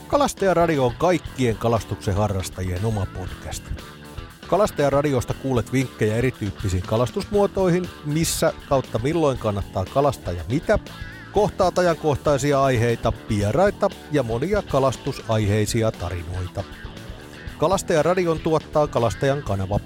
Kalastajaradio on kaikkien kalastuksen harrastajien oma podcast. Kalastajaradiosta kuulet vinkkejä erityyppisiin kalastusmuotoihin, missä kautta milloin kannattaa kalastaa ja mitä, kohtaat ajankohtaisia aiheita, vieraita ja monia kalastusaiheisia tarinoita. Kalastajaradion tuottaa Kalastajan kanava.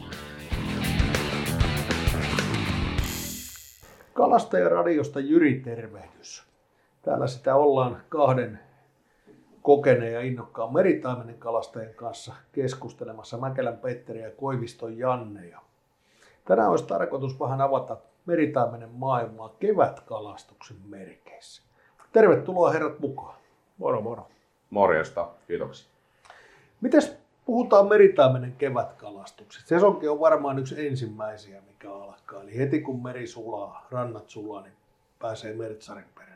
Kalastajaradiosta Jyri, tervehdys. Täällä sitä ollaan kahden kokeneen ja innokkaan meritaimenen kalastajien kanssa keskustelemassa, Mäkelän Petteri ja Koiviston Janne. Ja tänään olisi tarkoitus vähän avata meritaimenen maailmaa kevätkalastuksen merkeissä. Tervetuloa herrat mukaan. Moro moro. Morjesta, kiitoksia. Mites puhutaan meritaimenen kevätkalastuksesta? Sesonki on varmaan yksi ensimmäisiä, mikä alkaa. Eli heti kun meri sulaa, rannat sulaa, niin pääsee mertsarin perään.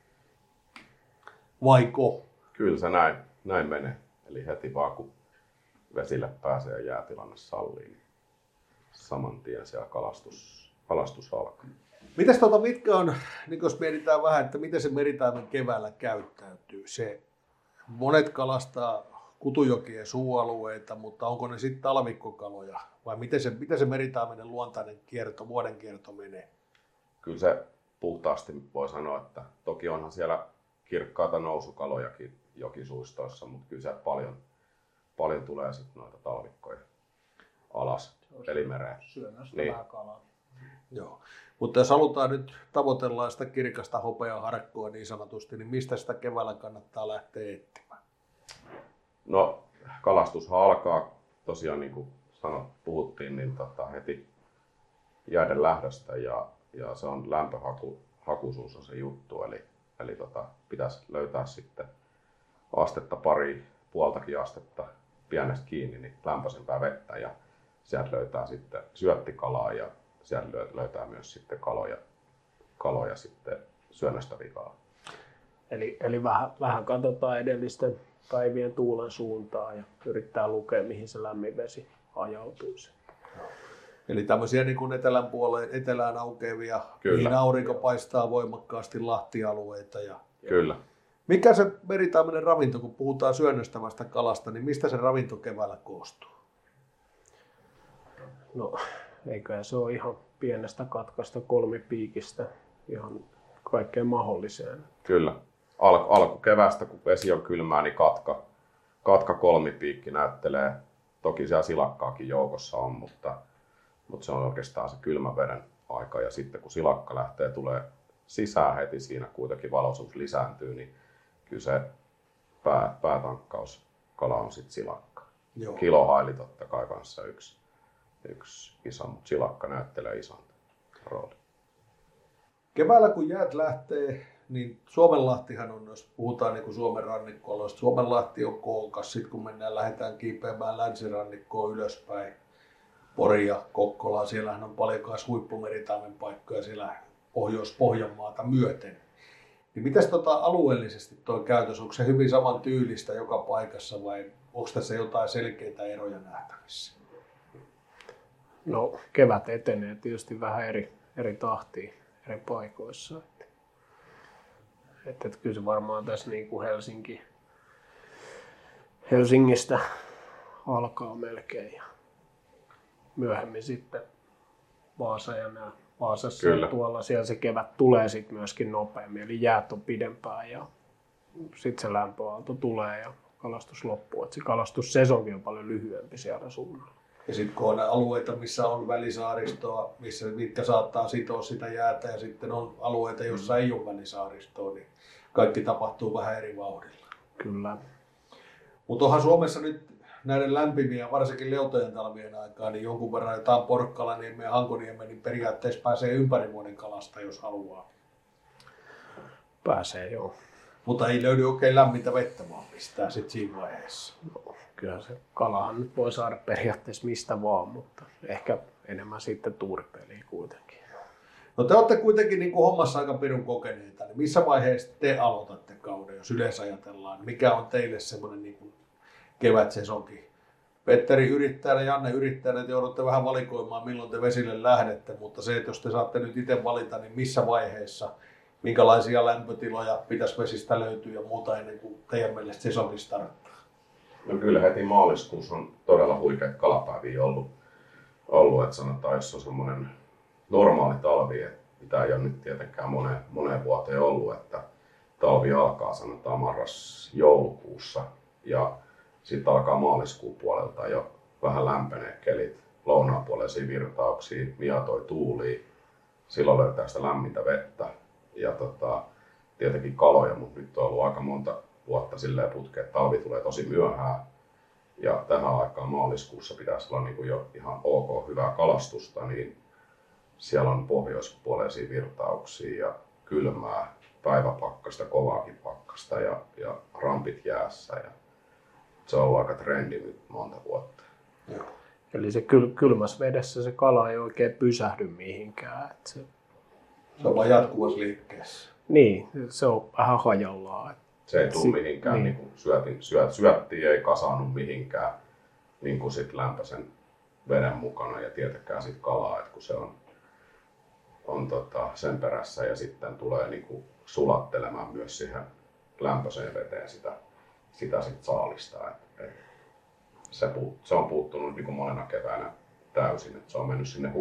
Vaiko? Kyllä se näin menee. Eli heti vaan kun vesille pääsee ja jäätilanne sallii, niin saman tien siellä kalastus alkaa. Mitäs mitkä on, niin jos mietitään vähän, että miten se meritaimen keväällä käyttäytyy? Monet kalastaa kutujokien suualueita, mutta onko ne sitten talvikkokaloja? Vai miten se meritaimenen luontainen vuoden kierto menee? Kyllä se puhtaasti voi sanoa, että toki onhan siellä kirkkaita nousukalojakin jokisuistoissa, mutta kyllä siellä paljon tulee sitten noita talvikkoja alas pelimereen. Syönnöstä niin. vähän kalaa. Joo. Mutta jos halutaan nyt tavoitella sitä kirkasta hopeaharkkoa niin sanotusti, niin mistä sitä keväällä kannattaa lähteä etsimään? No, kalastushan alkaa tosiaan niin kuin puhuttiin, niin heti jäiden lähdöstä ja se on lämpöhakuisuus on se juttu, eli pitäisi löytää sitten astetta puoltakin astetta pienestä kiinni, niin lämpöisempää vettä ja sieltä löytää sitten syöttikalaa ja sieltä löytää myös sitten kaloja sitten syönnöstä vikaa. Eli vähän katsotaan edellisten päivien tuulen suuntaan ja yrittää lukea, mihin se lämmin vesi ajautuisi. Eli tämmöisiä niin kuin etelän puoleen, etelään aukeavia, mihin aurinko paistaa voimakkaasti lahtialueita. Kyllä. Mikä se meritaimenen ravinto, kun puhutaan syönnöstävästä kalasta, niin mistä se ravinto keväällä koostuu? No, eiköhän se ole ihan pienestä katkasta kolmipiikistä ihan kaikkeen mahdolliseen. Kyllä. Alkukeväästä, kun vesi on kylmää, niin katka kolmipiikki näyttelee. Toki siellä silakkaakin joukossa on, mutta se on oikeastaan se kylmän veden aika. Ja sitten kun silakka tulee sisään heti, siinä kuitenkin valoisuus lisääntyy, niin kyllä se päätankkauskala on sitten silakka. Joo. Kilohaili totta kai kanssa yksi iso, mutta silakka näyttelee ison roolin. Keväällä kun jäät lähtee, niin Suomenlahtihan on, jos puhutaan niin kuin Suomen rannikkoalueesta, Suomenlahti on kookas. Sitten kun lähdetään kiipeämään länsirannikkoon ylöspäin, Pori ja Kokkola, siellähän on paljon myös huippumeritaimen paikkoja siellä Pohjois-Pohjanmaata myöten. Niin mitäs alueellisesti tuo käytös, onko se hyvin saman tyylistä joka paikassa vai onko tässä jotain selkeitä eroja nähtävissä? No, kevät etenee tietysti vähän eri tahtiin eri paikoissa. Että kyllä se varmaan tässä niin kuin Helsingistä alkaa melkein ja myöhemmin sitten Vaasa ja nämä. Vaasassa tuolla siellä se kevät tulee sitten myöskin nopeammin, eli jäät on pidempään ja sitten se lämpöaalto tulee ja kalastus loppuu. Et se kalastussesonkin on paljon lyhyempi siellä suunnalla. Ja sitten kun on alueita, missä on välisaaristoa, mitkä saattaa sitoa sitä jäätä ja sitten on alueita, joissa ei ole välisaaristoa, niin kaikki tapahtuu vähän eri vauhdilla. Kyllä. Mutta onhan Suomessa nyt näiden lämpimiä, varsinkin leutojen talvien aikaa, niin jonkun verran jotain Porkkalaniemen ja Hankoniemen, niin periaatteessa pääsee ympäri vuoden kalasta, jos haluaa. Pääsee, joo. Mutta ei löydy oikein lämmintä vettä vaan pistää sitten siinä vaiheessa. No, kyllä se kalahan nyt voi saada periaatteessa mistä vaan, mutta ehkä enemmän sitten tuuripeliä kuitenkin. No te olette kuitenkin niin kuin hommassa aika pirun kokeneita, niin missä vaiheessa te aloitatte kauden, jos yleensä ajatellaan? Mikä on teille semmoinen niin kuin kevätsesonki? Petteri yrittäjänä, Janne yrittäjänä, te joudutte vähän valikoimaan milloin te vesille lähdette, mutta se, että jos te saatte nyt itse valita, niin missä vaiheessa minkälaisia lämpötiloja pitäisi vesistä löytyä ja muuta ennen kuin teidän mielestä sesonkin starttaa? No kyllä heti maaliskuussa on todella huikeat kalapäiviä ollut, että sanotaan, jos on semmoinen normaali talvi, mitä ei ole nyt tietenkään moneen vuoteen ollut, että talvi alkaa sanotaan marras-joulukuussa ja sitten alkaa maaliskuun puolelta jo vähän lämpenee kelit, lounaanpuoleisia virtauksia, miatoi tuulia, silloin löytää sitä lämmintä vettä ja tietenkin kaloja, mutta nyt on ollut aika monta vuotta silleen putkeen, että talvi tulee tosi myöhään ja tähän aikaan maaliskuussa pitäisi olla niin kuin jo ihan ok hyvää kalastusta, niin siellä on pohjoispuoleisia virtauksia ja kylmää päiväpakkasta, kovaakin pakkasta ja rampit jäässä. Ja se on ollut aika trendi nyt monta vuotta. Joo. Eli se kylmässä vedessä se kala ei oikein pysähdy mihinkään. Se on vaan jatkuvassa liikkeessä. Niin, se on vähän hajallaan. Se ei tule mihinkään, niin kuin syöttiin ei kasannut mihinkään niin kuin sit lämpöisen veden mukana ja tietenkään sit kalaa, että kun se on sen perässä ja sitten tulee niin kuin sulattelemaan myös siihen lämpöiseen veteen sitä sit saalista. Se on puuttunut niin kuin monena keväänä täysin, että se on mennyt sinne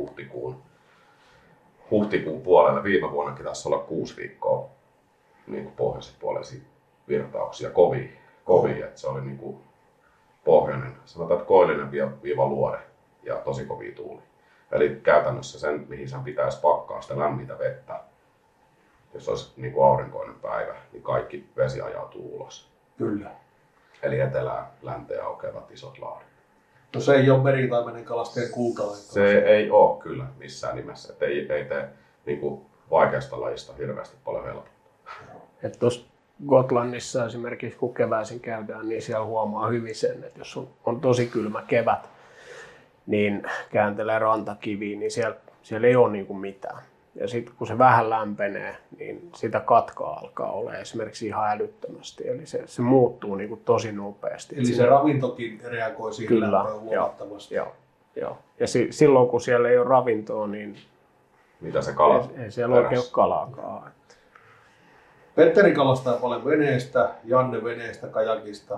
huhtikuun puolelle. Viime vuonnakin taisi olla 6 viikkoa niin kuin pohjoispuoleisia virtauksia kovia, että se oli niin kuin pohjoinen, sanotaan, että koillinen viiva luode ja tosi kovia tuuli. Eli käytännössä sen, mihin sen pitäisi pakkaa sitä lämmintä vettä, jos olisi niin kuin aurinkoinen päivä, niin kaikki vesi ajautuu ulos. Kyllä. Eli etelään, länteen aukeavat isot lahdet. No se ei ole meritaimenen kalastajien kulta-aikaa. Se ei ole kyllä missään nimessä. Et ei tee niin kuin vaikeasta lajista hirveästi paljon helpottaa. Tuossa Gotlannissa esimerkiksi kun keväisin käydään, niin siellä huomaa hyvin sen, että jos on tosi kylmä kevät, niin kääntelee rantakiviin, niin siellä ei ole niin kuin mitään. Ja sitten kun se vähän lämpenee, niin sitä katkaa alkaa olla esimerkiksi ihan älyttömästi. Eli se muuttuu niin kuin tosi nopeasti. Eli se ravintokin reagoi siihen lämpöön huomattavasti. Joo. Ja silloin kun siellä ei ole ravintoa, niin mitä se kala? Ei siellä oikein ole kalaakaan. Petteri kalastaa paljon veneestä, Janne veneestä, kajakista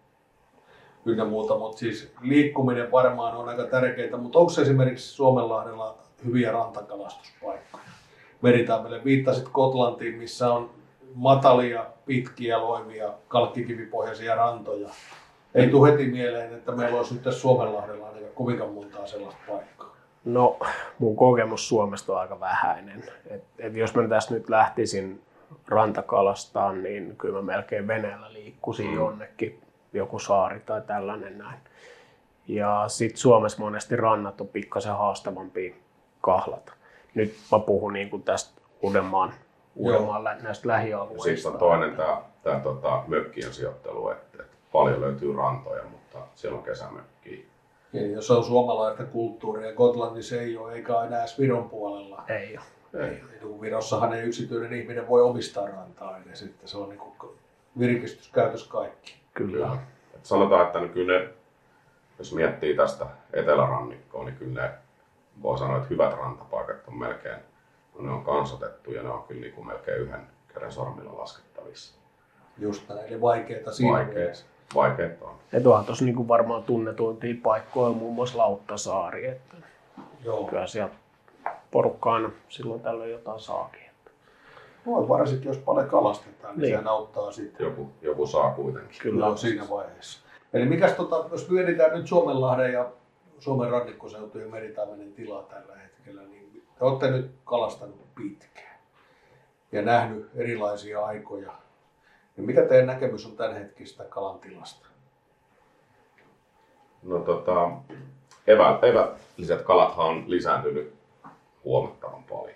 ynnä muuta, mutta siis liikkuminen varmaan on aika tärkeää, mutta onko esimerkiksi Suomenlahdella hyviä rantakalastuspaikkoja? Meritaimelle viittasit Gotlantiin, missä on matalia, pitkiä, loivia, kalkkikivipohjaisia rantoja. Ei tule heti mieleen, että meillä olisi nyt Suomenlahdella ainakaan kovinkaan montaa sellaista paikkaa. No, mun kokemus Suomesta on aika vähäinen. Et jos mä tässä nyt lähtisin rantakalastaan, niin kyllä mä melkein veneellä liikkuisin jonnekin, joku saari tai tällainen näin. Ja sitten Suomessa monesti rannat on pikkasen haastavampia kahlata. Nyt mä puhun niin kuin tästä Uudenmaan näistä lähialueista. Sitten on toinen tämä mökkien sijoittelu, että paljon löytyy rantoja, mutta siellä on kesämökkiä. Ja jos on suomalaista kulttuuria, Gotlannissa ei ole, eikä enää edes Viron puolella. Ei ole. Virossahan ei yksityinen ihminen voi omistaa rantaa, ja sitten se on niin kuin virkistyskäytös kaikki. Kyllä. Et sanotaan, että kyllä ne, jos miettii tästä etelärannikkoa, niin kyllä ne voi sanoa, että hyvät rantapaikat on melkein, ne on kansotettu ja ne on kyllä niin kuin melkein yhden käden sormilla laskettavissa. Just näin, eli vaikeita siinä mielessä. Vaikeita on. Et onhan tuossa niin varmaan tunnetuintia paikkoja, muun muassa Lauttasaari. Että joo. Kyllä sieltä porukkaan silloin tällöin jotain saakin. Voi varsinkin, jos paljon kalastetaan, niin sehän auttaa sitten. Joku saa kuitenkin. Kyllä on siinä vaiheessa. Eli mikäs jos mietitään nyt Suomenlahden ja Suomen rannikkoseutujen meritaimenen tilaa tällä hetkellä, niin te olette nyt kalastanut pitkään ja nähnyt erilaisia aikoja. Niin mikä teidän näkemys on tämän hetkistä kalan tilasta? No eväälliset kalathan on lisääntynyt huomattavan paljon.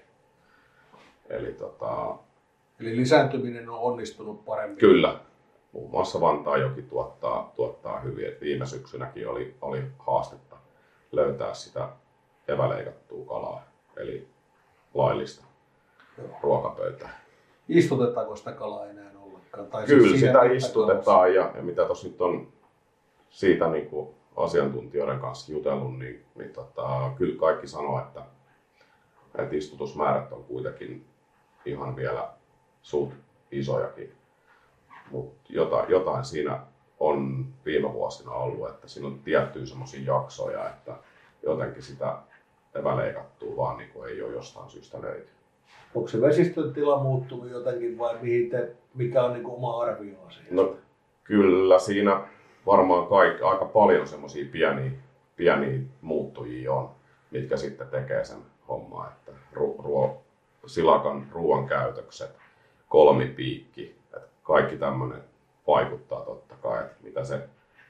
Eli lisääntyminen on onnistunut paremmin? Kyllä. Muun muassa Vantaajoki tuottaa hyvin. Et viime syksynäkin oli haastetta löytää sitä eväleikattua kalaa, eli laillista ruokapöytää. Istutetaanko sitä kalaa enää ollenkaan? Tai kyllä siis sitä istutetaan ja mitä tuossa nyt on siitä niin kuin asiantuntijoiden kanssa jutellut, niin kyllä kaikki sanoo, että istutusmäärät on kuitenkin ihan vielä suht isojakin. Mutta jotain siinä on viime vuosina ollut, että siinä on tiettyjä semmoisia jaksoja, että jotenkin sitä eväleikattua vaan niin ei ole jostain syystä löytynyt. Onko se vesistön tila muuttunut jotenkin vai mikä on niin oma arvio asiasta? No kyllä siinä varmaan aika paljon semmoisia pieniä muuttujia on, mitkä sitten tekee sen hommaa, että silakan ruoan käytökset, kolmipiikki, että kaikki tämmöinen vaikuttaa totta kai, että mitä se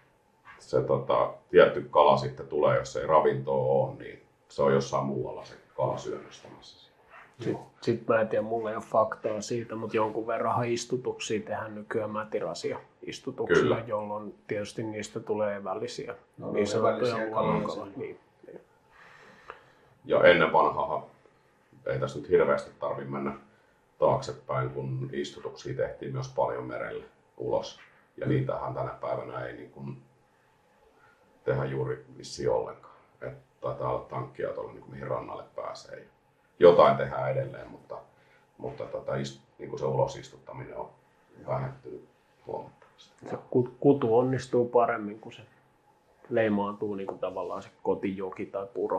tietty kala sitten tulee, jos ei ravintoa ole, niin se on jossain muualla se kala syönnöstämässä. Sitten mä en tiedä, mulla ei ole faktaa siitä, mutta jonkun verran istutuksia tehdään nykyään mätirasia istutuksilla, jolloin tietysti niistä tulee evällisiä. No, niin sanottuja luonnonkaloja. Niin. Ja ennen vanhaa, ei tässä nyt hirveästi tarvitse mennä taaksepäin, kun istutuksia tehtiin myös paljon merelle ulos. Ja niitähän tänä päivänä ei niin kuin tehdä juuri vissiin ollenkaan. Että taitaa olla tankkiautolla, niin mihin rannalle pääsee. Jotain tehdään edelleen, mutta niin kuin se ulosistuttaminen on vähentynyt huomattavasti. Se kutu onnistuu paremmin, kun se leimaantuu niin kuin tavallaan se kotijoki tai puro,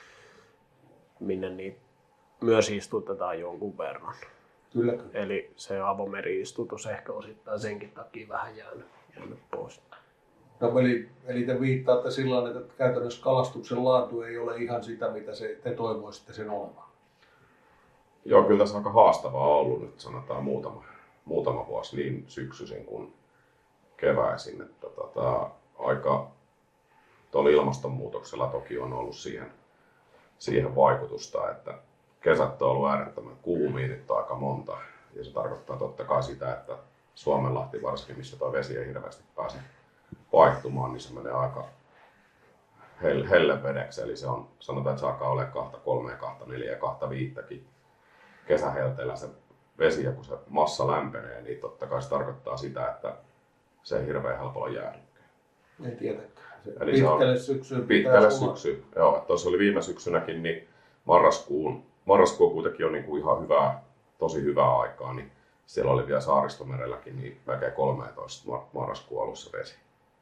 minne niitä myös istutetaan jonkun verran. Kyllä. Eli se avomeri-istutus ehkä osittain senkin takia vähän jäänyt pois. No, eli te viittaatte sillä että käytännössä kalastuksen laatu ei ole ihan sitä, mitä te toivoisitte sen olevan. Joo, kyllä tässä on aika haastavaa ollut nyt sanotaan muutama vuosi niin syksyisin kuin keväisin. Että aika tuolla ilmastonmuutoksella toki on ollut siihen vaikutusta, että kesät on ollut äärettömän kuumia nyt aika monta. Ja se tarkoittaa totta kai sitä, että Suomenlahti varsinkin, missä tuo vesi ei hirveästi pääse vaihtumaan, niin se menee aika hellevedeksi. Eli se on, sanotaan, että se alkaa olemaan 2, 3, 2, 4 ja 2, 5 kesähelteellä se vesi, ja kun se massa lämpenee, niin totta kai se tarkoittaa sitä, että se ei hirveän helpolla jäädykään. Ei tietenkään. Pitkälle syksyyn. Joo, tuossa oli viime syksynäkin, niin marraskuu kuitenkin on niin kuin ihan tosi hyvää aikaa, niin siellä oli vielä Saaristomerelläkin niin melkein 13 marraskuun alussa vesi.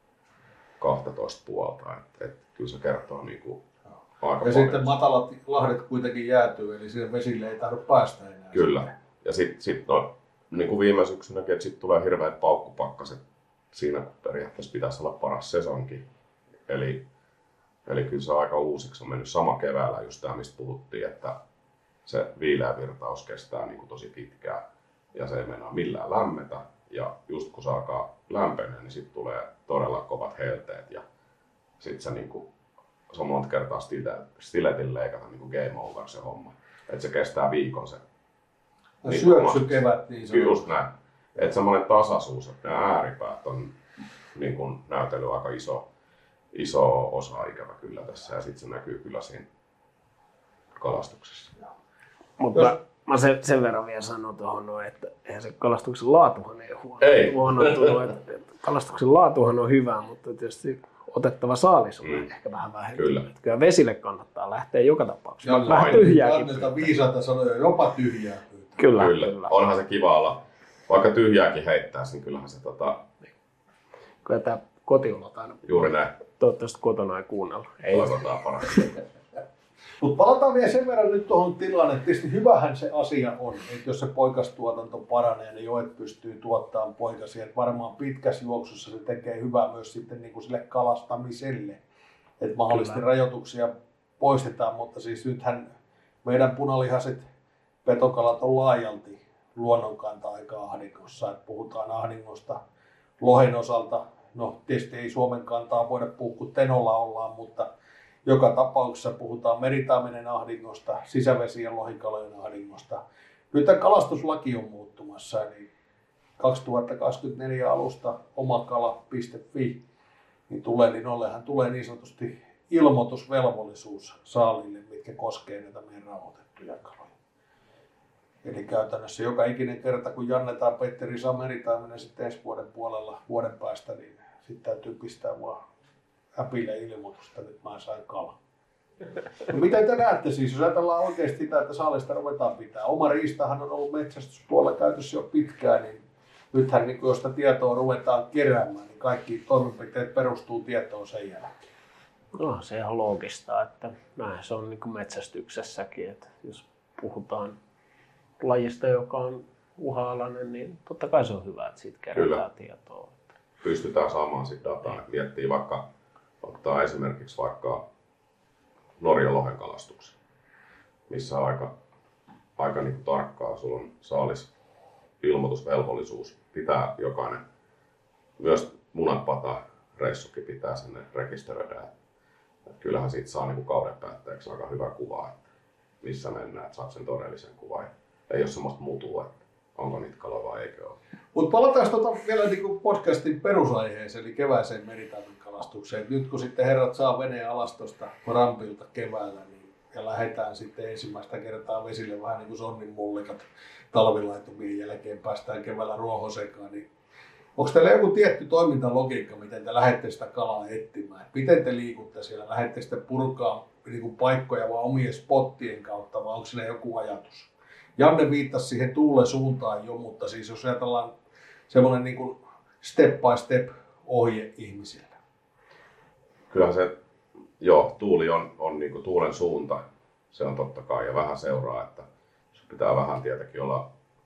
12 puolta, että kyllä se kertoo niin kuin aika paljon. Sitten matalat lahdet kuitenkin jäätyy, eli siihen vesille ei tahdo päästä enää. Kyllä. Ja sitten niin kuin viime syksynäkin, että sitten tulee hirveät paukkupakkaset. Siinä periaatteessa pitäisi olla paras sesonki. Eli kyllä se aika uusiksi on mennyt sama keväällä just tämä, mistä puhuttiin, että se viileä virtaus kestää niin kuin tosi pitkään ja se ei meinaa millään lämmetä. Ja just kun se alkaa lämpenee, niin sitten tulee todella kovat helteet ja sitten se on monta kertaa stiletin leikata niin kuin game over se homma. Että se kestää viikon se. No syöksykevät niin se on. Just näin. Että semmoinen tasaisuus, että nämä ääripäät on niin kuin näytellyt aika iso osa ikävä kyllä tässä ja sitten se näkyy kyllä siinä kalastuksessa. Mutta mä sen verran vielä sanon tuohon, että eihän se kalastuksen laatuhan ei huonontunut. Kalastuksen laatuhan on hyvä, mutta tietysti otettava saalis on ehkä vähän vähentynyt. Kyllä vesille kannattaa lähteä joka tapauksessa. Vähän tyhjääkin pyytää. Viisaita sanoja, jopa tyhjää pyytää. Kyllä. Onhan se kiva olla. Vaikka tyhjääkin heittäisi, niin kyllähän se Kyllä tämä kotiolot aina. Juuri näin. Toivottavasti kotona ei kuunnella. Ei. Toivotaan paremmin. Mutta palataan vielä sen verran nyt tuohon tilanne, että tietysti hyvähän se asia on, että jos se poikastuotanto paranee, niin joet pystyy tuottamaan poikasia. Että varmaan pitkässä juoksussa se tekee hyvää myös sitten niin kuin sille kalastamiselle, että mahdollisesti rajoituksia poistetaan, mutta siis nythän meidän punalihaset petokalat on laajalti luonnonkanta-aika ahdingossa, että puhutaan ahdingosta lohen osalta. No tietysti ei Suomen kantaa voida puhua, kun Tenolla ollaan, mutta joka tapauksessa puhutaan meritaimenen ahdingosta, sisävesien lohikalojen ahdingosta. Nyt tämä kalastuslaki on muuttumassa, eli 2024 alusta omakala.fi niin nollehan tulee niin sanotusti ilmoitusvelvollisuus saalille, mitkä koskee näitä meidän rauhoitettuja kaloja. Eli käytännössä joka ikinen kerta, kun Janne tai Petteri saa meritaimenen sitten ensi vuoden puolella vuoden päästä, niin sitten täytyy pistää vaan äpille ilmoitusta, että nyt mä sain kala. No miten te näette siis, jos ajatellaan oikeasti sitä, että saalista ruvetaan pitää. Oma riistahan on ollut metsästyspuolella käytössä jo pitkään, niin nythän niin jos sitä tietoa ruvetaan keräämään, niin kaikki toimenpiteet perustuu tietoon sen jälkeen. No se ihan loogista, että näin se on niin kuin metsästyksessäkin, että jos puhutaan lajista, joka on uha-alainen, niin totta kai se on hyvä, että siitä kerätään tietoa. Pystytään saamaan sitä dataa, että miettii vaikka, ottaa esimerkiksi vaikka Norjan lohen kalastuksen, missä aika niin kuin tarkkaa sulla on saalis ilmoitusvelvollisuus, pitää jokainen, myös munapata reissukin pitää sinne rekisteröidä. Että kyllähän siitä saa niin kuin kauden päätteeksi aika hyvä kuva, että missä mennään, että saat sen todellisen kuvan. Ei ole semmoista mutua, että onko niitä kaloja vai eikö ole. Mutta palataan vielä niin podcastin perusaiheeseen, eli kevääseen meritaimikalastukseen. Nyt kun sitten herrat saa veneen alastosta rampilta keväällä, niin, ja lähdetään sitten ensimmäistä kertaa vesille vähän niin kuin sonnin mullikat talvilaitumien jälkeen, päästään keväällä ruohosekaan, niin onko teillä joku tietty toimintalogiikka, miten te lähdette sitä kalaa etsimään? Miten te liikutte siellä? Lähdette sitten purkaa niin paikkoja vaan omien spottien kautta, vai onko siinä joku ajatus? Janne viittasi siihen tuulen suuntaan jo, mutta siis jos ajatellaan semmoinen niin kuin step by step ohje ihmisille. Kyllähän se, tuuli on niin kuin tuulen suunta, se on totta kai, ja vähän seuraa, että se pitää vähän tietenkin olla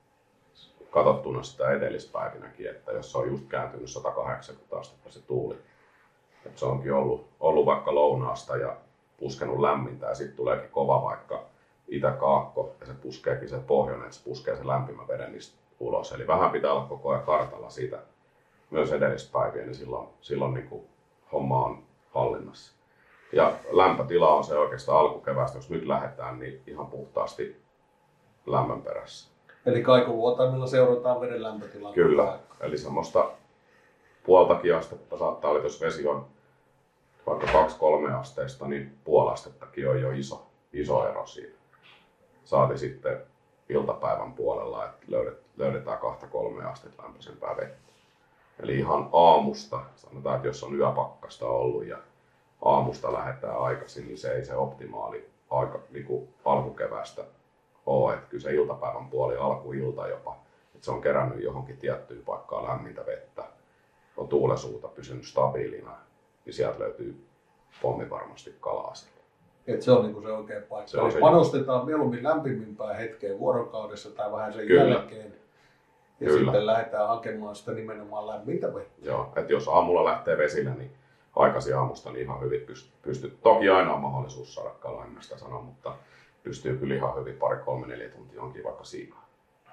katsottuna sitä edellispäivinäkin, että jos se on just kääntynyt 180 astetta se tuuli, että se onkin ollut vaikka lounaasta ja puskenut lämmintä ja sitten tuleekin kova vaikka itä-kaakko ja se puskeekin se pohjoinen, että se puskee sen lämpimän veden niistä ulos. Eli vähän pitää olla koko ajan kartalla siitä myös edellispäiviä, niin silloin niin kuin homma on hallinnassa. Ja lämpötila on se oikeastaan alkukeväästä, jos nyt lähdetään, niin ihan puhtaasti lämmön perässä. Eli kaikuluotaimilla seurataan veden lämpötilaa. Kyllä, eli semmoista puoltakin astetta saattaa olla, jos vesi on vaikka 2-3 asteista, niin puolastettakin on jo iso ero siinä. Saati sitten iltapäivän puolella, että löydetään 2-3 astetta lämpöisempää vettä. Eli ihan aamusta, sanotaan, että jos on yöpakkasta ollut ja aamusta lähdetään aikaisin, niin se ei se optimaali aika niin kuin alkukeväästä ole. Että kyllä se iltapäivän puoli, alkuilta jopa, että se on kerännyt johonkin tiettyyn paikkaan lämmintä vettä, on tuulesuuta pysynyt stabiilina, niin sieltä löytyy pommi varmasti kalaa sille. Että se on niin kuin se oikea paikka. Se on se panostetaan mieluummin lämpimimpään hetkeen vuorokaudessa tai vähän sen Kyllä. jälkeen. Ja Kyllä. sitten lähdetään hakemaan sitä nimenomaan lämmintä vettä. Joo, että jos aamulla lähtee vesille, niin aikaisin aamusta niin ihan hyvin pystyy. Toki aina on mahdollisuus saada kalaa, en mä sitä sano, mutta pystyy kyllä ihan hyvin 2-3-4 tuntia onkin vaikka siikaa.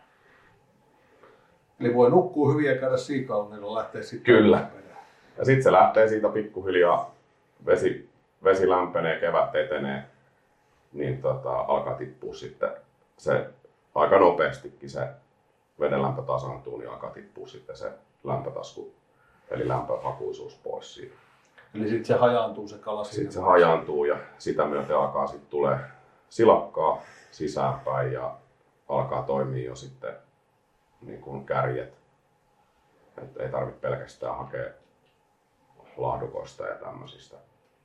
Eli voi nukkua hyvin ja käydä siikaunnilla lähteä sitten. Kyllä. Ja sitten se lähtee siitä pikkuhiljaa, vesi lämpenee, kevät etenee, niin alkaa tippua sitten se aika nopeastikin se veden lämpö tasaantuu, niin alkaa tippua sitten se lämpötasku, eli lämpöhakuisuus pois siitä. Eli sitten se hajaantuu se kala siinä. Sitten se hajaantuu ja sitä myöten alkaa sitten tulee silakkaa sisäänpäin ja alkaa toimia jo sitten niin kuin kärjet. Et ei tarvitse pelkästään hakea lahdukoista ja tämmöisistä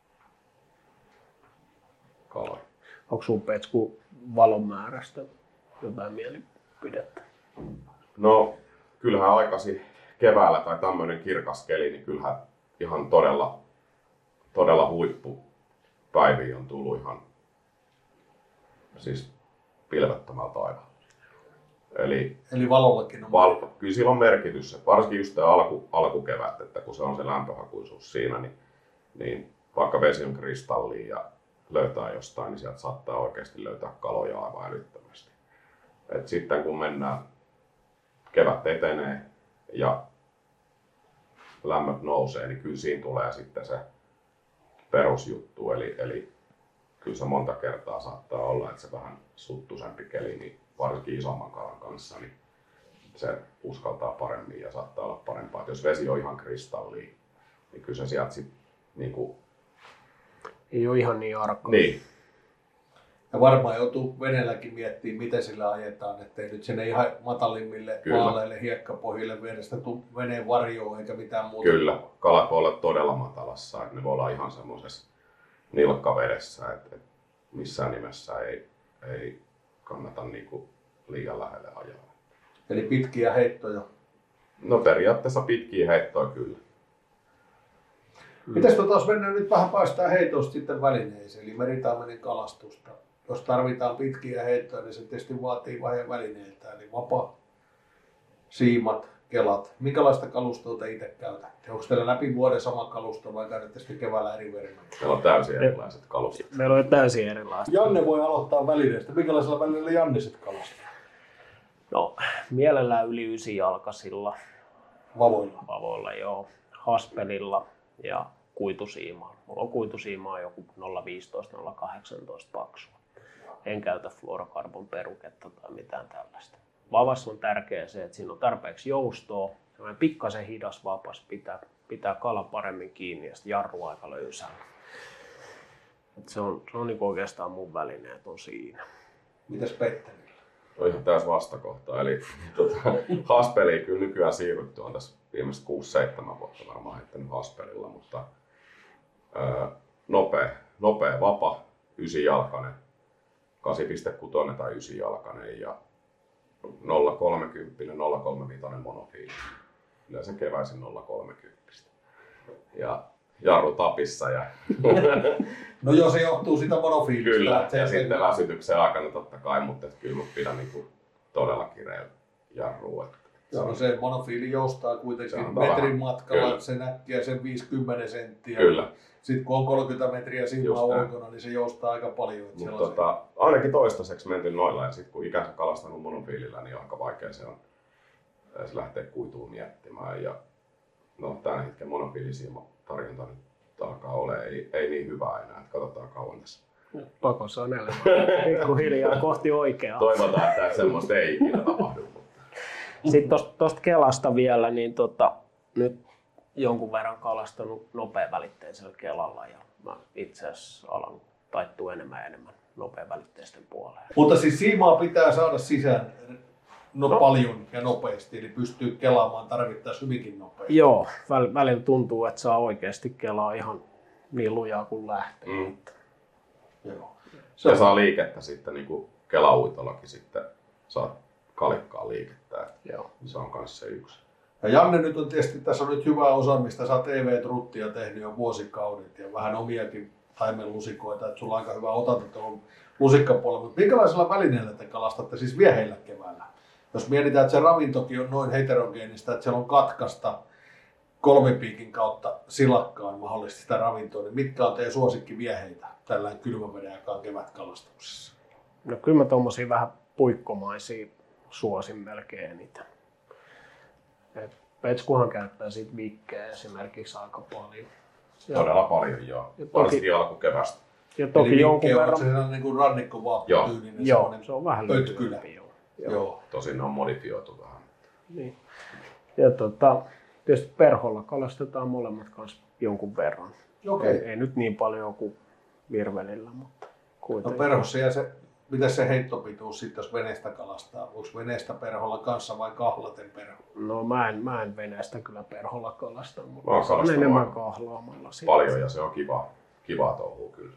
kaloja. Onko sun Petsku valon määrästä jotain mielipidettä? No kyllähän aikaisin keväällä tai tämmöinen kirkas keli, niin kyllähän ihan todella huippupäiviä on tullut ihan siis pilvettömältä taivaalta. Eli valollakin on Kyllä sillä on merkitys, että varsinkin just tämä alkukevät, että kun se on se lämpöhakuisuus siinä, niin vaikka vesi on kristallia ja löytää jostain, niin sieltä saattaa oikeasti löytää kaloja aivan älyttömästi. Et sitten kun mennään, kevät etenee ja lämmöt nousee, niin kyllä siinä tulee sitten se perusjuttu. Eli kyllä se monta kertaa saattaa olla, että se vähän suttuisempi keli, niin varsinkin isomman kalan kanssa, niin se uskaltaa paremmin ja saattaa olla parempaa. Et jos vesi on ihan kristallia, niin kyllä se sieltä sitten niinku... Ei ole ihan niin arkaa. Niin. Ja varmaan joutuu veneelläkin miettimään, miten sillä ajetaan, ettei nyt sinne ihan matalimmille maaleille, hiekkapohjille vierestä tule veneen varjoon eikä mitään muuta. Kyllä, kalat voi olla todella matalassa, että ne voi olla ihan semmoisessa nilkkavedessä, että missään nimessä ei kannata niinku liian lähelle ajaa. Eli pitkiä heittoja. No periaatteessa pitkiä heittoja kyllä. Mites jos mennään nyt vähän päästään heitosta sitten välineisiin, eli meritaimenen kalastusta. Jos tarvitaan pitkiä heittoja, niin se tietysti vaatii vaiheen välineiltä, eli vapa, siimat, kelat. Minkälaista kalustoa te itse käytätte? Onko teillä läpi vuoden sama kalusto vai käytätte sitten keväällä eri välineitä? Meillä on täysin erilaiset kalustot. Meillä on täysin erilaiset. Janne voi aloittaa välineestä. Minkälaisella välineellä Janne sitten kalastaa? No, mielellään yli 9-jalkaisilla. Vavoilla, joo. Haspelilla ja kuitusiimaa. Mulla on kuitusiimaa joku 0,15-0,18 paksua. En käytä fluorokarbon peruketta tai mitään tällaista. Vavassa on tärkeää se, että siinä on tarpeeksi joustoa. Pikkasen hidas vapas pitää kala paremmin kiinni ja sitten jarru aika löysällä. Se on niin oikeastaan mun välineet on siinä. Mitäs Petteri? On ihan täys vastakohta. Eli haspeliin kyllä nykyään siirrytty on tässä viimeiset 6-7 vuotta varmaan heittänyt haspelilla, mutta nopea vapa, 9-jalkainen, 8,6 tai 9-jalkainen ja 0,30, 0,35 monofiili. Yleensä keväisin 0,30. Ja jarru tapissa. Ja no joo, se johtuu siitä monofiilista. Kyllä, ja sitten väsytyksen aikana totta kai, mutta kyllä mä pidän niin todella kireellä jarrua. Joo, no se monofiili joustaa kuitenkin metrin matkalla, kyllä. Se näkkiä sen 50 senttiä. Kyllä. Sitten kun on 30 metriä silmää ulkona, niin se joustaa aika paljon. Ainakin toistaiseksi menty noilla, ja sitten kun ikänsä kalastanut monofiilillä, niin on aika vaikea se on se lähtee kuituun miettimään. Ja no, tämän hetken monofiilisiima tarjonta nyt alkaa olemaan, ei niin hyvää enää, että katsotaan kauan tässä. Pakossa on elämä. Pikkuhiljaa kohti oikeaa. Toivotaan, että semmoista ei ikinä tapahdu. Sitten tuosta kelasta vielä, niin nyt jonkun verran kalastanut nopeavälitteisellä kelalla ja mä itse asiassa alan taittua enemmän nopeavälitteisten puoleen. Mutta siis siimaa pitää saada sisään paljon ja nopeasti, eli pystyy kelaamaan tarvittaessa hyvinkin nopeasti. Joo, välillä tuntuu, että saa oikeasti kelaa ihan niin lujaa kuin lähtee. Joo. Ja saa liikettä sitten, niin kuin kelauitollakin sitten saa kalikkaa liikettä. Joo. Se on myös se yksi. Ja Janne nyt on tietysti, tässä on nyt hyvää osaamista, sä oot TV-truttia tehnyt jo vuosikaudet ja vähän omiakin taimenlusikoita, että sulla on aika hyvä otanta tuohon lusikkapuolella. Mutta minkälaisella välineellä te kalastatte siis vieheillä keväällä? Jos mietitään, että se ravintokin on noin heterogeenista, että siellä on katkasta 3 piikin kautta silakkaan mahdollisesti sitä ravintoa, niin mitkä on teidän suosikkivieheitä tällä kylmän veden aikaan kevätkalastuksessa? No kyllä mä tommosia vähän puikkomaisia suosin melkein eniten. Petskuhan käyttää siitä vikkejä esimerkiksi aika paljon. Todella paljon, joo. Varsinkin alkukevästä. Ja toki eli jonkun verran. On se sellainen niin kuin rannikkovaapputyylinen. Joo, se on vähän pötkylä. Joo. Tosin ne on modifioitu vähän. Niin. Ja tietysti perholla kalastetaan molemmat kanssa jonkun verran. Okay. Ei nyt niin paljon kuin virvelillä, mutta kuitenkin. No perhossa ja mitä se heittopituus sitten, jos veneestä kalastaa? Onko veneestä perholla kanssa vai kahlaten perho? No mä en veneestä kyllä perholla kalasta, mutta se on enemmän kahlaamalla. Paljon ja se on kiva touhua kyllä.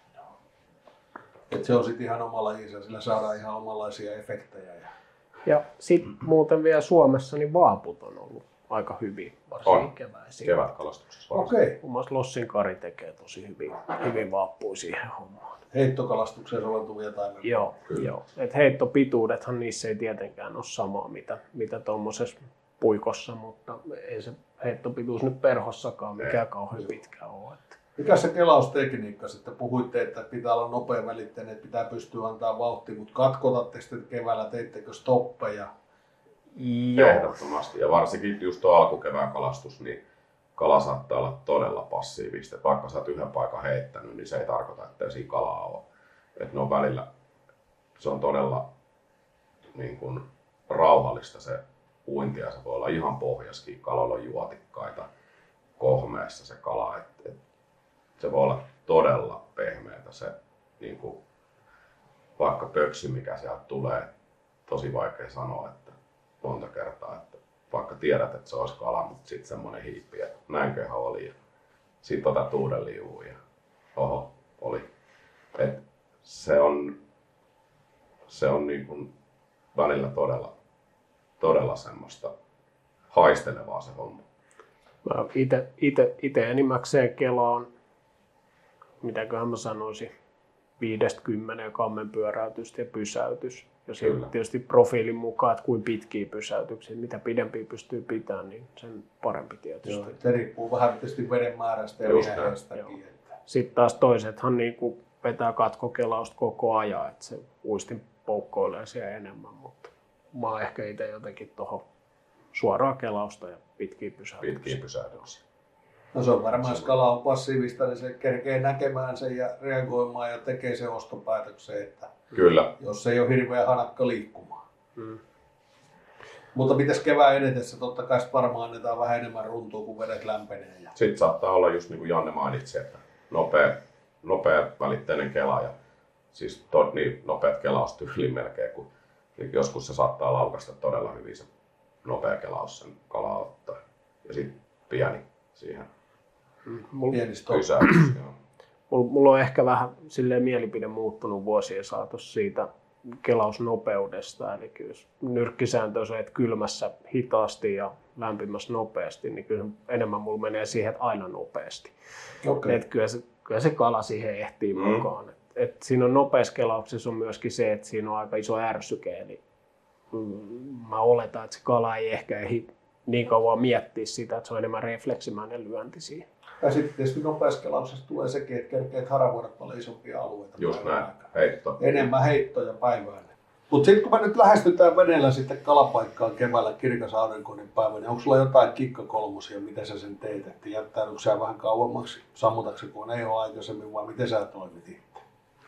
Et se on sitten ihan oma lajinsa, sillä saadaan ihan omanlaisia efektejä. Ja sitten muuten vielä Suomessa niin vaaput on ollut aika hyvin, varsinkin keväisin. Kevätkalastuksessa varsinkin. Okei. Muun muassa Lossin Kari tekee tosi hyvin vaappuja siihen hommaan. Heittokalastukseen soveltuvia taimia. Joo. Et heittopituudethan niissä ei tietenkään ole samaa mitä tuommoisessa puikossa, mutta ei se heittopituus nyt perhossakaan mikään kauhean pitkä ole. Mikä se kelaustekniikka sitten? Puhuitte, että pitää olla nopea välitteinen, että pitää pystyä antaa vauhtia, mutta katkotatte sitten keväällä, teittekö stoppeja? Joo. Ehdottomasti. Ja varsinkin just tuo alkukevään kalastus, niin kala saattaa olla todella passiivista. Että vaikka sä oot yhden paikan heittänyt, niin se ei tarkoita, että siinä kalaa ole. Että ne on välillä, se on todella niin kuin rauhallista se uinti ja se voi olla ihan pohjaskin. Kalalla on juotikkaita kohmeessa se kala. Se voi olla todella pehmeätä se niin kuin, vaikka pöksy, mikä sieltä tulee. Tosi vaikea sanoa, että monta kertaa, että vaikka tiedät, että se olisi kala, mutta sitten semmoinen hiippi, että näinköhän oli. Sitten otat uuden liuun ja oho, oli. Et se on niin kuin välillä todella semmoista haistelevaa se homma. Mä itse enimmäkseen kelaan, mitäköhän mä sanoisin, 5-10 kammen pyöräytystä ja pysäytys. Ja sitten tietysti profiilin mukaan, että kuinka pitkiä pysäytyksiä, mitä pidempiä pystyy pitämään, niin sen parempi tietysti. Joo, se riippuu vähän tietysti veden määrästä ja viheestäkin. Sitten taas toisethan niinku vetää katkokelausta koko ajan, että se uistin poukkoilee siellä enemmän, mutta mä oon ehkä itse jotenkin tuohon suoraa kelausta ja pitkiä pysäytyksiä. No se on varmaan, jos kala on passiivista, niin se kerkee näkemään sen ja reagoimaan ja tekee sen ostopäätöksen, että kyllä. Jos ei ole hirveän hanakka liikkumaan. Mutta mitäs kevään edetessä, totta kai varmaan annetaan vähän enemmän runtua, kun vedet lämpenee. Sitten saattaa olla just niin kuin Janne mainitsi, että nopea välitteinen kela ja siis niin nopeat kelaustyyliin melkein, kun joskus se saattaa laukasta todella hyvin se nopea kelaus sen kalaa ottaa. Ja sitten pieni siihen pysähdys. Mulla on ehkä vähän silleen mielipide muuttunut vuosien saatossa siitä kelausnopeudesta. Eli jos nyrkkisääntö on se, että kylmässä hitaasti ja lämpimässä nopeasti, niin kyllä enemmän mulla menee siihen, että aina nopeasti. Okay. Että kyllä se kala siihen ehtii mukaan. Et siinä on nopeassa kelauksessa on myöskin se, että siinä on aika iso ärsyke. Eli mä oletan, että se kala ei ehkä ehdi niin kauan miettiä sitä, että se on enemmän refleksimäinen lyönti siihen. Ja sitten tietysti nopeassa kelauksessa tulee sekin, että kerkeet haravoida paljon isompia alueita. Just näin, heitto. Enemmän heittoja päivään. Mutta sitten kun me nyt lähestytään veneellä sitten kalapaikkaan keväällä kirkas aurinkoinen päivä, niin onko sulla jotain kikkakolmosia, miten sä sen teet? Että jättäydytkö sä vähän kauemmaksi, sammutatko kun ei ole aikaisemmin, vai miten sä toimit itse?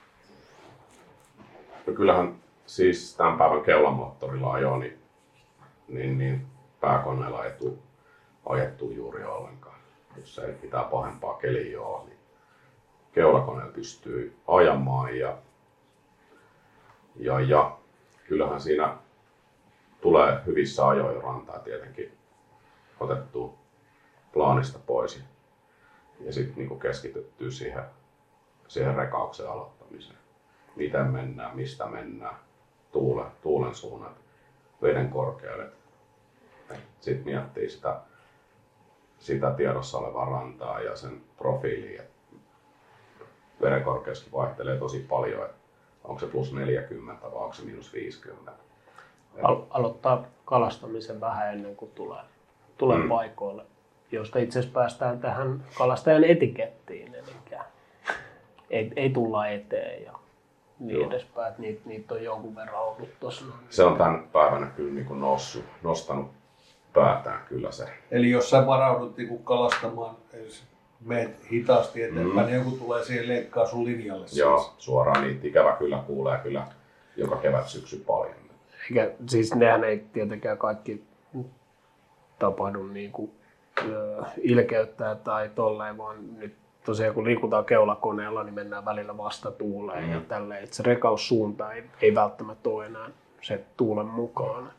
No kyllähän siis tämän päivän keulamoottorilla ajoa, niin pääkoneella ei tule ajettua juuri ollenkaan. Jos ei mitään pahempaa keliä ole, niin keulakoneella pystyy ajamaan ja kyllähän siinä tulee hyvissä ajoin rantaa tietenkin otettua plaanista pois ja sitten niinku keskityttyä siihen rekauksen aloittamiseen. Miten mennään, mistä mennään, tuulen suunnat, veden korkeudet. Sitten miettii sitä tiedossa olevaa rantaa ja sen profiiliä. Veden korkeuskin vaihtelee tosi paljon, että onko se plus 40 vai onko se miinus 50. Aloittaa kalastamisen vähän ennen kuin tulee paikoille, josta itse asiassa päästään tähän kalastajan etikettiin. Eli ei tulla eteen ja niin edespäin. Niitä on jonkun verran ollut tuossa. Se on tämän päivänä kyllä niin kuin nostanut päätään kyllä se. Eli jos sä varaudut niin kalastamaan, menet hitaasti eteenpäin, niin joku tulee siihen leikkaa sun linjalle. Joo, suoraan niitä ikävä kyllä kuulee kyllä joka kevät syksy paljon. Eikä, siis nehän ei tietenkään kaikki tapahdu niin kuin ilkeyttää tai tolleen, vaan nyt tosiaan kun liikutaan keulakoneella, niin mennään välillä vastatuuleen ja tälleen, että se rekaussuunta ei välttämättä ole enää se tuulen mukaan.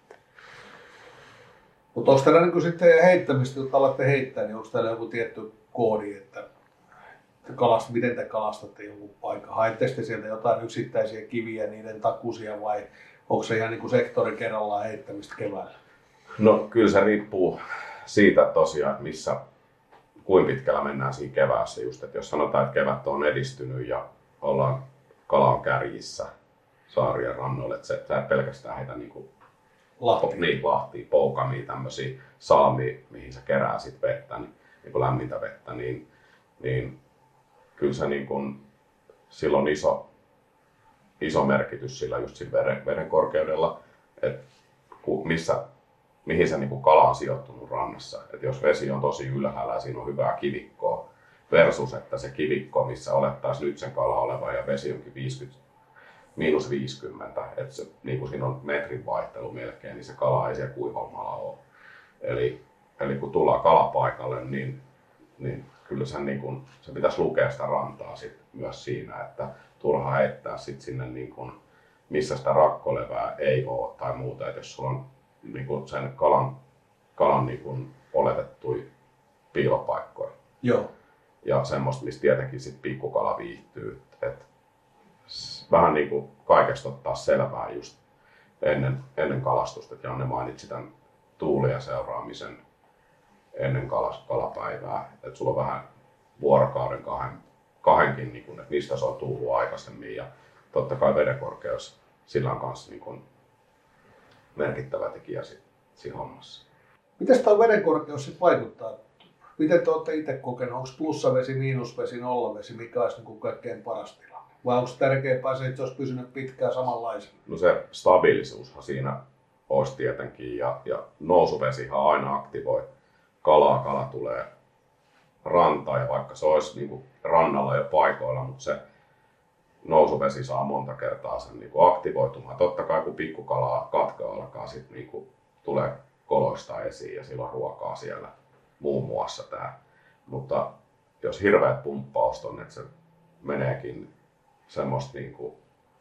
Mutta onko teillä niin sitten heittämistä, kun alatte heittää, niin onko teillä joku tietty koodi, että miten te kalastatte jonkun paikan? Haetteko te sieltä jotain yksittäisiä kiviä, niiden takuisia vai onko se ihan niin kuin sektori kerrallaan heittämistä keväällä? No kyllä se riippuu siitä tosiaan, että kuinka pitkällä mennään siinä keväässä. Just, että jos sanotaan, että kevät on edistynyt ja kala on kärjissä saarien rannoille, että sä et pelkästään heitä niin lahtia, poukamia, tämmöisiä salmia, mihin sä kerää sit vettä, niin kuin lämmintä vettä, niin kyllä se niin kuin, sillä on iso merkitys sillä just sillä veden korkeudella, että mihin se niin kuin kala on sijoittunut rannassa. Et jos vesi on tosi ylhäällä ja siinä on hyvää kivikkoa versus, että se kivikko, missä olettaisiin nyt sen kala oleva ja vesi onkin miinus 50, että se, niin kuin siinä on metrin vaihtelu melkein, niin se kala ei siellä kuivammalla ole. Eli kun tullaan kalapaikalle, niin kyllä se pitäisi lukea sitä rantaa sit myös siinä, että turha heittää sit sinne, niin kuin, missä sitä rakkolevää ei ole tai muuta. Et jos sulla on niin kuin sen kalan niin kuin oletettuja piilopaikkoja, joo. ja semmoista, missä tietenkin sit pikkukala viihtyy. Et vähän niin kuin kaikesta ottaa selvää just ennen kalastusta. Janne mainitsi tämän tuulien seuraamisen ennen kalapäivää. Et sulla on vähän vuorokauden kahdenkin, niin kun, että mistä se on tullut aikaisemmin. Ja totta kai vedenkorkeus sillä on kanssa niin kun merkittävä tekijä siinä hommassa. Miten tuo vedenkorkeus sitten vaikuttaa? Miten te olette itse kokenut? Onko plussavesi, miinusvesi, nollavesi? Mikä olisi niin kaikkein paras tilanne? Vai onko tärkeämpää se, että se olisi pysynyt pitkään samanlaisena? No se stabiilisuushan siinä olisi tietenkin. Ja nousuvesihan aina aktivoi kalaa. Kala tulee rantaan ja vaikka se olisi niin kuin rannalla jo paikoilla, mutta se nousuvesi saa monta kertaa sen niin kuin aktivoitumaan. Totta kai kun pikkukalaa katka alkaa sitten niin kuin tulee koloista esiin ja silloin ruokaa siellä muun muassa tää. Mutta jos hirveät pumppaus on, että se meneekin semmoista niin kuin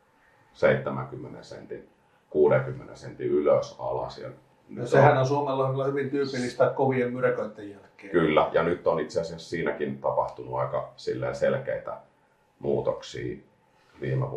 70 sentin, 60 sentin ylös alas. Ja sehän on Suomella hyvin tyypillistä kovien myräköiden jälkeen. Kyllä, ja nyt on itse asiassa siinäkin tapahtunut aika selkeitä muutoksia viime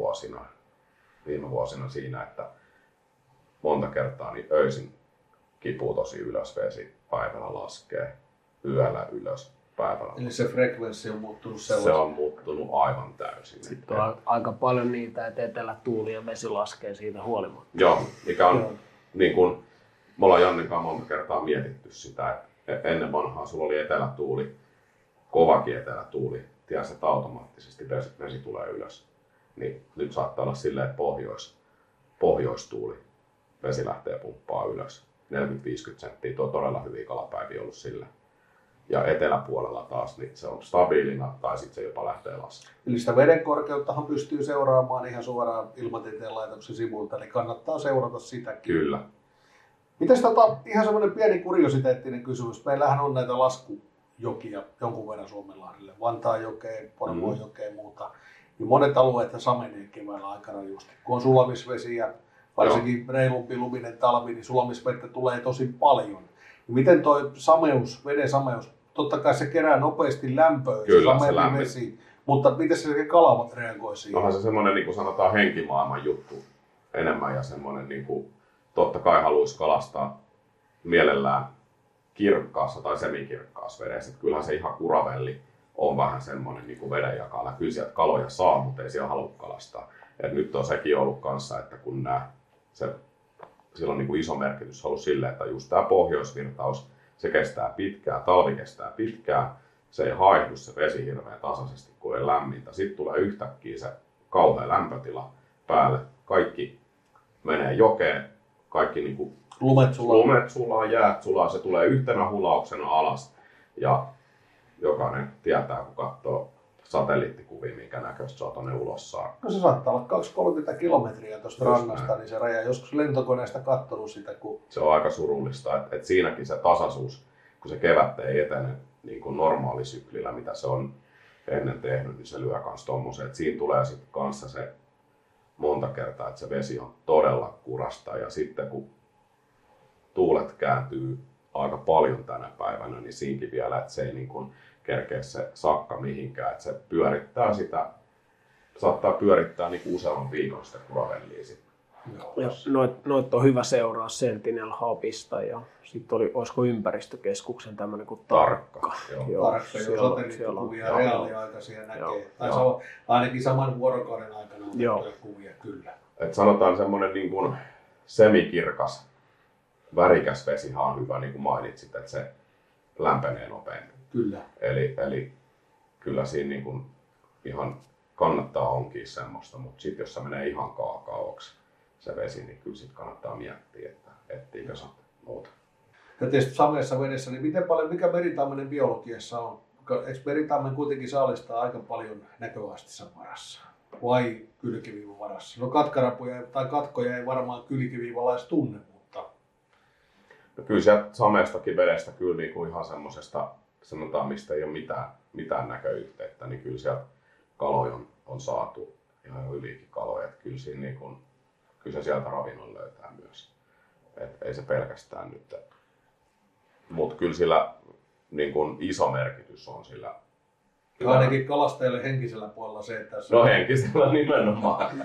vuosina siinä, että monta kertaa niin öisin kipuu tosi ylös vesi, päivällä laskee, yöllä ylös, päivällä. Eli se frekvenssi on muuttunut sellaisen. Se on muuttunut aivan täysin. Sitten on aika paljon niitä, että etelätuuli ja vesi laskee siitä huolimatta. Joo, mikä on niin kuin me ollaan Jannen kanssa monta kertaa mietitty sitä, että ennen vanhaa sulla oli etelätuuli, kovakin etelätuuli, tiesi, että automaattisesti vesi tulee ylös. Niin nyt saattaa olla silleen, että pohjoistuuli, vesi lähtee pumppaa ylös. 40-50 senttiä, tuo on todella hyviä kalapäiviä ollut sillä. Ja eteläpuolella taas niin se on stabiilina tai sitten se jopa lähtee laskemaan. Eli sitä veden korkeuttahan pystyy seuraamaan ihan suoraan Ilmatieteen laitoksen sivulta, eli kannattaa seurata sitäkin. Kyllä. Mites ihan semmoinen pieni kuriositeettinen kysymys. Meillähän on näitä laskujokia jonkun verran Suomenlahdelle, Vantaanjokeen, Porvoonjokeen ja muuta. Niin monet alueet samenee keväällä aika rajusti. Kun on sulamisvesi ja varsinkin reilumpi luminen talvi, niin sulamisvettä tulee tosi paljon. Ja miten toi sameus, veden sameus, totta kai se kerää nopeasti lämpöä, kyllä, se vesi, mutta miten se kala reagoi siihen? Onhan se semmoinen, niin kuin sanotaan, henkimaailman juttu enemmän ja semmoinen, niin kuin, totta kai haluaisi kalastaa mielellään kirkkaassa tai semikirkkaassa vedessä. Että kyllähän se ihan kuravelli on vähän semmoinen niin kuin vedenjakalla. Kyllä sieltä kaloja saa, mutta ei siellä halua kalastaa. Et nyt on sekin ollut kanssa, että kun sillä on niin kuin iso merkitys ollut sille, että just tämä pohjoisvirtaus, se kestää pitkään, talvi kestää pitkään, se ei haihdu se vesi hirveän tasaisesti, kun ei lämmintä. Sitten tulee yhtäkkiä se kauhea lämpötila päälle. Kaikki menee jokeen, kaikki niin kuin lumet sulaa, jäät sulaa, se tulee yhtenä hulauksena alas. Ja jokainen tietää, kun katsoo satelliittikuvia, minkä näköistä se on tuonne ulos saa. No se saattaa olla 2-30 kilometriä tuosta rannasta, niin se raja. Joskus lentokoneesta katsonut sitä. Se on aika surullista, että siinäkin se tasaisuus, kun se kevättä ei etene niin kuin normaalisyklillä, mitä se on ennen tehnyt, niin se lyö myös tommoseen. Että siinä tulee sitten kanssa se monta kertaa, että se vesi on todella kurasta. Ja sitten kun tuulet kääntyy aika paljon tänä päivänä, niin siinkin vielä, että se ei niin kuin kerkeä se sakka mihinkään, että se pyörittää sitä, saattaa pyörittää niin useamman viikon sitä kuravellia sitten. Ja noit on hyvä seuraa Sentinel Hubista ja sitten olisiko ympäristökeskuksen tämmöinen kuin Tarkka. Tarkka, jos satelliittikuvia reaaliaikaisia näkee. Tai ainakin saman vuorokauden aikana on kuvia, kyllä. Et sanotaan semmoinen niin kuin semikirkas, värikäs vesihan on hyvä, niin kuin mainitsit, että se lämpenee nopeammin. Kyllä. Eli kyllä siinä niin kuin ihan kannattaa onkin semmoista, mutta sitten jos se menee ihan kaakaoksi se vesi, niin kyllä sitten kannattaa miettiä, että etsiikö se muuta. Ja tietysti sameessa vedessä, niin miten paljon, mikä meritammenen biologiassa on? Eikö meritammen kuitenkin saalistaa aika paljon näköastissa varassa? Vai kylkiviivan varassa? No katkarapuja tai katkoja ei varmaan kylkiviivalla edes tunne, mutta... No kyllä sieltä sameestakin vedestä kyllä niin kuin ihan semmosesta, sanotaan mistä ei ole mitään näköyhteyttä, niin kyllä sieltä kaloja on saatu ihan hyviäkin kaloja. Että kyllä, siinä niin kuin, kyllä se sieltä ravinnon löytää myös. Et ei se pelkästään nyt. Mutta kyllä sillä niin kuin iso merkitys on sillä Ainakin kalastajille henkisellä puolella se, että... No henkisellä nimenomaan.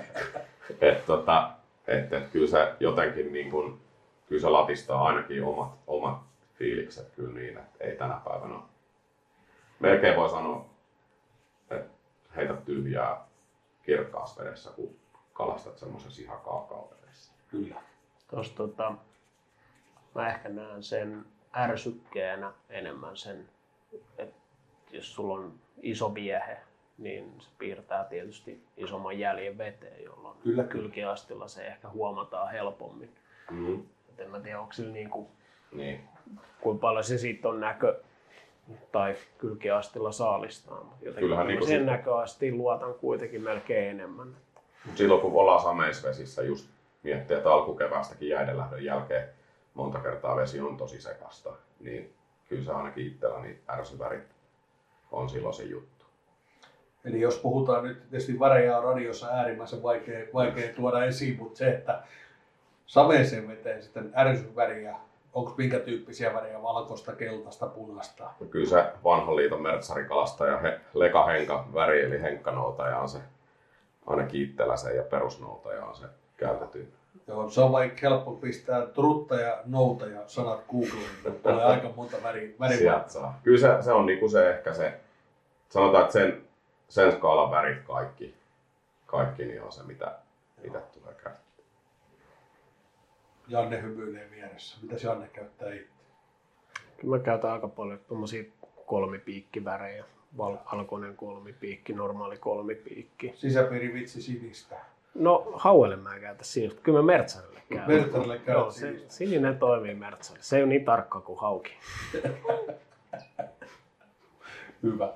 Että kyllä se jotenkin niin kuin, kyllä se latistaa ainakin omat fiilikset kyllä niin, että ei tänä päivänä. Melkein voi sanoa, että heitä tyhjää kirkkaassa vedessä, kun kalastat semmoisessa ihan kaakaovedessä. Kyllä. Mä ehkä näen sen ärsykkeenä enemmän sen, että jos sulla on iso viehe, niin se piirtää tietysti isomman jäljen veteen, jolloin kylkiastilla se ehkä huomataan helpommin. En mä tiedä, onko sillä kuinka paljon se siitä on näkö tai kylkiastilla saalistaa. Jotenkin niin sen näköastiin luotan kuitenkin melkein enemmän. Silloin kun ollaan sameisvesissä, just miettii, että alkukeväästäkin jäidenlähdön jälkeen monta kertaa vesi on tosi sekasta, niin kyllä se ainakin itselläni ärsyvärit on silloin se juttu. Eli jos puhutaan nyt, tietysti värejä on radiossa äärimmäisen vaikea tuoda esiin, mutta se, että sameeseen veteen sitten ärsyväriä, onko minkä tyyppisiä värejä, valkoista, keltaista, punaista? No kyllä se vanhan liiton mertsarikalastaja Leka Henka väri, eli henkkanoutaja on se, ainakin itsellä se ja perusnoutaja on se käytetty. Joo, se on vaikka helppo pistää trutta ja noutaja sanat Googleen, mutta tulee aika monta väriä. Kyllä se on niinku se ehkä se, sanotaan, että sen skaalan värit kaikki niin on se, mitä tulee käyttää. Janne hymyilee vieressä. Mitäs Janne käyttää itse? Kyllä mä käytän aika paljon tommosia kolmipiikkivärejä. Valkoinen kolmipiikki, normaali kolmipiikki. Sisäpiirivitsi sinistä. No hauelle mä en käytä sinistä, kyllä mä mertsarille käytän. Mertsarille käytän sinistä. Sininen toimii mertsarille. Se ei ole niin tarkka kuin hauki. Hyvä.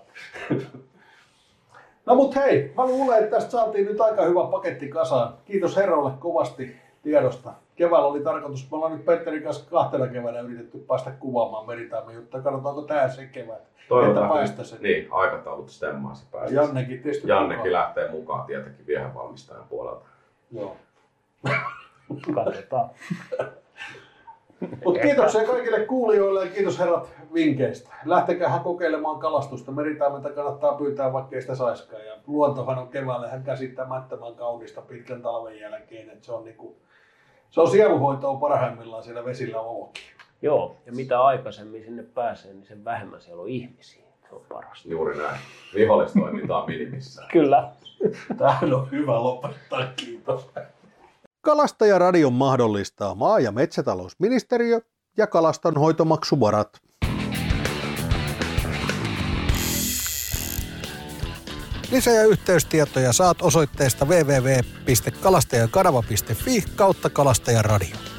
No mut hei, mä luulen, että tästä saatiin nyt aika hyvä paketti kasaan. Kiitos herroille kovasti tiedosta. Keväällä oli tarkoitus, me ollaan nyt Petterin kanssa 2 keväänä yritetty päästä kuvaamaan meritaimen juttuja. Katsotaanko tää se kevät, että päästä sen. Niin, aikataulut stemmaa se päästä. Jannekin lähtee mukaan tietenkin viehevalmistajan puolelta. Joo. Katsotaan. Mut kiitoksia kaikille kuulijoille ja kiitos herrat vinkkeistä. Lähtekähän kokeilemaan kalastusta. Meritaimenta kannattaa pyytää, vaikka ei sitä saiskaan. Ja luontohan on keväällä ihan käsittämättömän kaunista pitkän talven jälkeen. Et se on sielunhoitoa parhaimmillaan siellä vesillä olokin. Joo, ja mitä aikaisemmin sinne pääsee, niin sen vähemmän siellä on ihmisiä. Se on parasta. Juuri näin. Vihollistoiminta on minimissään. Kyllä. Tähän on hyvä lopettaa, kiitos. Kalastajaradion mahdollistaa maa- ja metsätalousministeriö ja kalastonhoitomaksuvarat. Lisä- ja yhteystietoja saat osoitteesta www.kalastajakanava.fi/kalastajaradio.